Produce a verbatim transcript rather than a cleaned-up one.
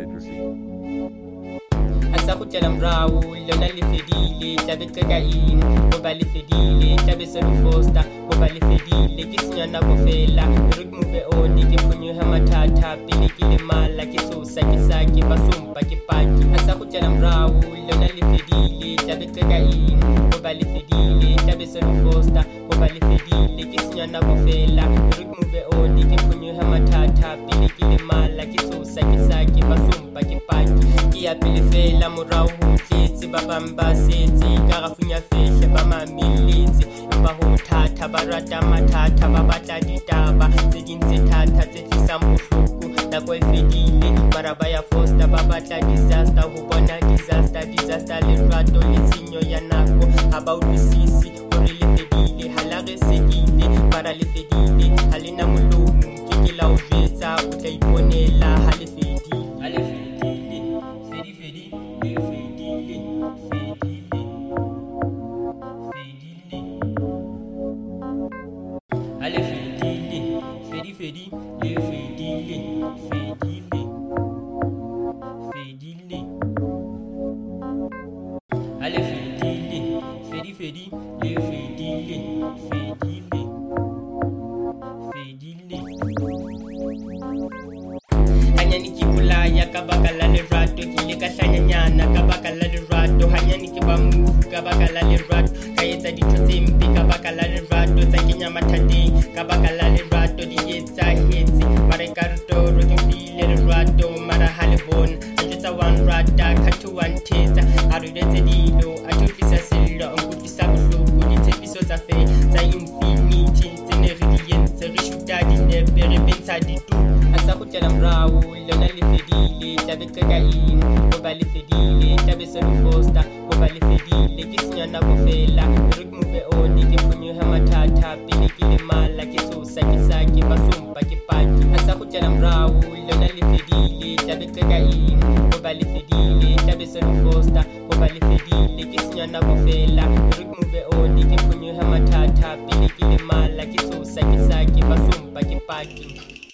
hydrogen. Asakutela mrawo lona lefedile tlabe qeka eng goba lefedile tlabe se lo foster goba lefedile ke senya nako fela re move on ke phonyoha mathata pele ke le mala ke sosa ke sake ba sompa ke paki asakutela mrawo lona lefedile tlabe qeka eng goba lefedile tlabe se lo foster goba lefedile ke senya nako fela re move on ke phonyoha mathata pele ke le mala ke sosa ke sake ba sompa ke paki ke ya pele fela morao ho tletse ba bang ba setse ka rafunya fehle ba mameletse ba ho thatha ba rata mathata ba batla ditaba tse ding tse thatha tse tlisang bohloko nako e fedile mara ba ya foster ba batla disaster ho bona disaster disaster le rato le tshenyo ya nako ha ba utlwisisi hore le fedile ha la re sekile mara le fedile ha le na molomo ke ke la o jwetsa o tla iponela ha le fedile ha le fedile fedi fedi le fedile fedile fedile ha le fedile fedi fedi le fedile fedile fedile ha le fedile fedi fedi le fedile fedile fedile hanyane ke bolaya ka baka la lerato ke ile ka hlanyanyana ka baka la lerato hanyane ke ba mofu ka baka la lerato ka etsa ditho tse mpe ka baka la lerato tsa kenya mathateng ka baka la lerato di etsa hetse mara ka rutoro ke file lerato mara ha le bona a tsa one rata ka to one teta a re detse dilo a tofisa sello o kutlisa bohloko ditshepiso tsa fe tsa infinity tse ne re di entse re shuta di nepe re bentsha ditu asakutela mrawo lona le fedile tlabe qeka eng goba le fedile tlabe se lo foster goba le fedile ke senya nako fela re move on ke phonyoha mathata pele ke le mala ke sosa ke sake ba sompa ke paki asakutela mrawo lona le fedile tlabe qeka eng goba le fedile tlabe se lo foster goba le fedile ke senya nako fela re move on ke phonyoha mathata pele ke le mala ke sosa ke sake ba sompa ke paki